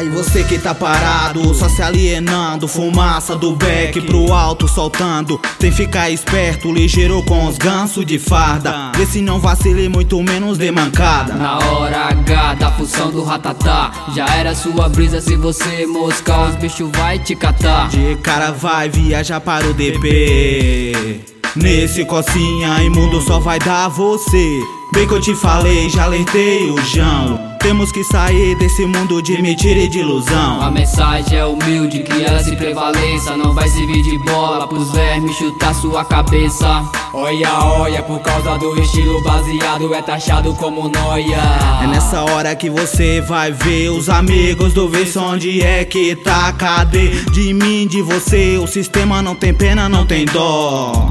Aí você que tá parado, só se alienando, fumaça do beck pro alto soltando. Tem que ficar esperto, ligeiro com os gansos de farda. Vê se não vacile, muito menos de mancada. Na hora H da função do ratatá, já era sua brisa, se você moscar os bichos vai te catar. De cara vai viajar para o DP. Nesse cocinha imundo só vai dar você. Bem que eu te falei, já alertei o João. Temos que sair desse mundo de mentira e de ilusão. A mensagem é humilde, que ela se prevaleça. Não vai servir de bola pros vermes chutar sua cabeça. Olha, olha, por causa do estilo baseado é taxado como noia. É nessa hora que você vai ver os amigos do verso onde é que tá. Cadê de mim, de você? O sistema não tem pena, não tem dó.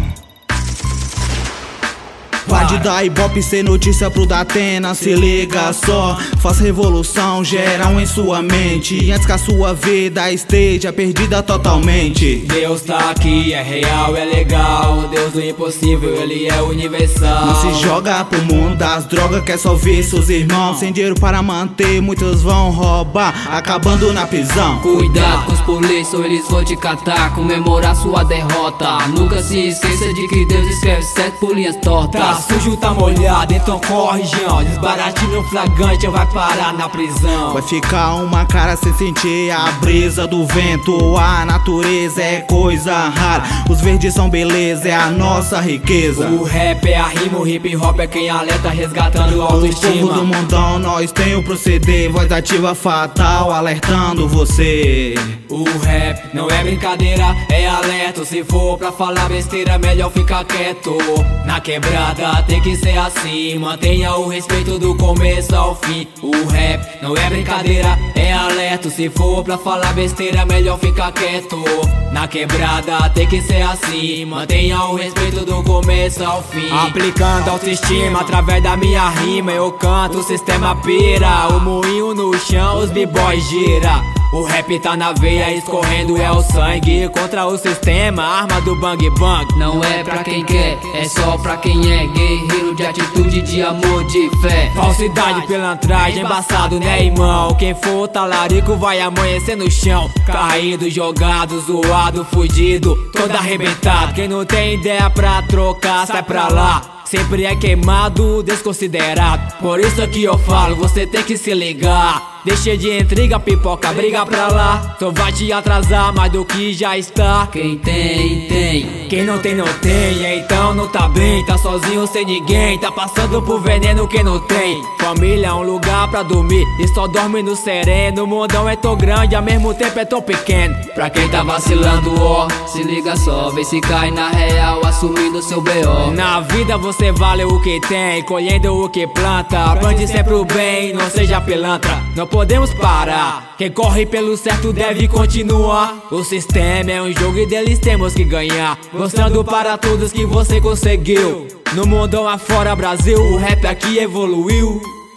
Pode dar ibope ser notícia pro Datena, se liga só. Faz revolução geral em sua mente, antes que a sua vida esteja perdida totalmente. Deus tá aqui, é real, é legal. Deus do impossível, ele é universal. Não se joga pro mundo das drogas, quer só ver seus irmãos. Sem dinheiro para manter, muitos vão roubar, acabando na prisão. Cuidado com os polícias ou eles vão te catar, comemorar sua derrota. Nunca se esqueça de que Deus escreve certo por linhas tortas. Tá sujo, tá molhado, então corre, João. Desbarate no flagrante, vai parar na prisão. Vai ficar uma cara sem sentir a brisa do vento. A natureza é coisa rara, os verdes são beleza, é a nossa riqueza. O rap é a rima, o hip hop é quem alerta, resgatando a autoestima. O povo do mundão, nós tem o proceder, voz ativa fatal, alertando você. O rap não é brincadeira, é alerta. Se for pra falar besteira, melhor ficar quieto. Na quebrada tem que ser assim, mantenha o respeito do começo ao fim. O rap não é brincadeira, é alerta. Se for pra falar besteira, melhor ficar quieto. Na quebrada tem que ser assim, mantenha o respeito do começo ao fim. Aplicando autoestima através da minha rima, eu canto, o sistema pira. O moinho no chão, os b-boys gira. O rap tá na veia, escorrendo é o sangue. Contra o sistema, arma do bang bang. Não é pra quem quer, é só pra quem é guerreiro de atitude, de amor, de fé. Falsidade, pilantragem, embaçado, né, irmão? Quem for talarico vai amanhecer no chão. Caído, jogado, zoado, fudido, todo arrebentado. Quem não tem ideia pra trocar, sai pra lá. Sempre é queimado, desconsiderado. Por isso que eu falo, você tem que se ligar. Deixa de intriga, pipoca, briga pra lá. Só vai te atrasar mais do que já está. Quem tem, tem. Quem não tem, não tem. Então não tá bem, tá sozinho sem ninguém. Tá passando por veneno quem não tem. Família é um lugar pra dormir e só dorme no sereno. O mundão é tão grande, ao mesmo tempo é tão pequeno. Pra quem tá vacilando, ó, se liga só. Vê se cai na real, assumindo seu B.O. Na vida você vale o que tem, colhendo o que planta. Plante sempre o bem, não seja pilantra. Não podemos parar, quem corre pelo certo deve continuar. O sistema é um jogo e deles temos que ganhar, mostrando para todos que você conseguiu. No mundão afora Brasil, o rap aqui evoluiu.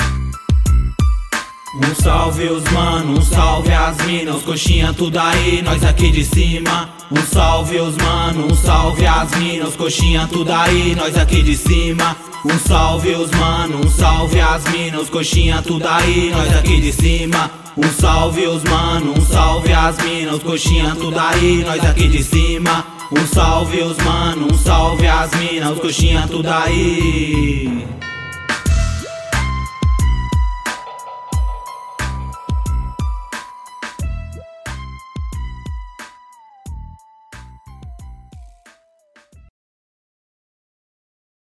Um salve os mano, um salve as minas, os coxinha tudo aí, nós aqui de cima. Um salve os mano, um salve as minas, os coxinha tudo aí, nós aqui de cima. Um salve os mano, um salve as minas, os coxinha tudo aí, nós aqui de cima. Um salve os mano, um salve as minas, os coxinha tudo aí, nós aqui de cima. Um salve os mano, um salve as minas, os coxinha tudo aí.